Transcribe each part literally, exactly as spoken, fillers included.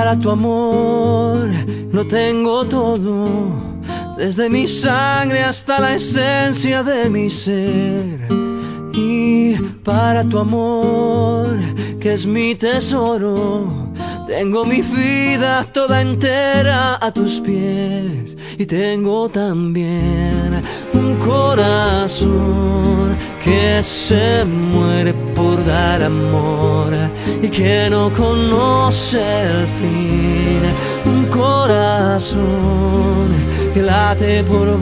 Para tu amor lo tengo todo, desde mi sangre hasta la esencia de mi ser. Y para tu amor, que es mi tesoro, tengo mi vida toda entera a tus pies. Y tengo también un corazón que se muere por dar amor y que no conoce el fin. Un corazón que late por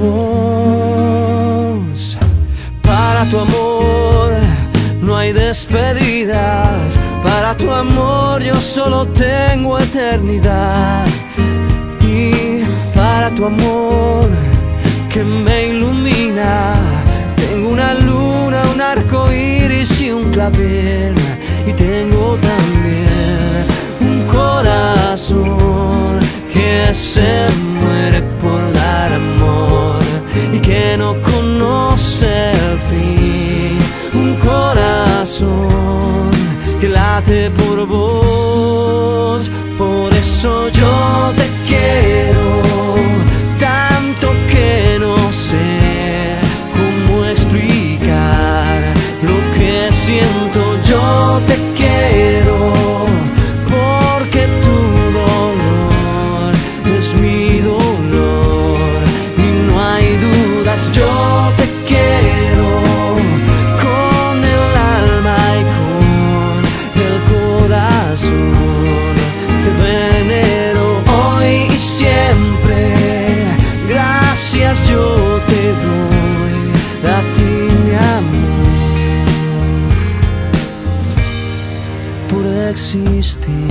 vos. Para tu amor no hay despedidas, para tu amor yo solo tengo eternidad. Y para tu amor que me ilumina, tengo una luna, un arco iris y un clavel. Y tengo también un corazón que se muere por dar amor y que no conoce el fin. Un corazón que late por vos. Por eso yo te quiero tanto que no sé cómo explicar lo que siento. Yo te quiero porque tu dolor es mi dolor y no hay dudas. Yo te quiero con el alma y con el corazón. Te venero hoy y siempre. Gracias yo te doy a ti, mi amor, por existir.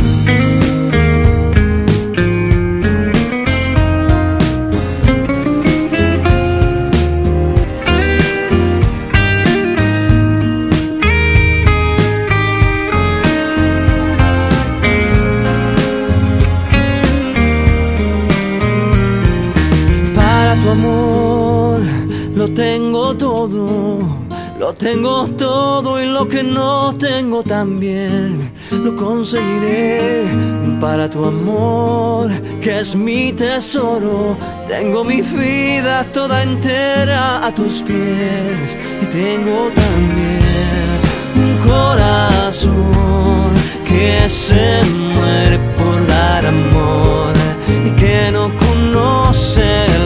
Tu amor lo tengo todo, lo tengo todo y lo que no tengo también lo conseguiré. Para tu amor, que es mi tesoro, tengo mi vida toda entera a tus pies. Y tengo también un corazón que se muere por dar amor y que no conoce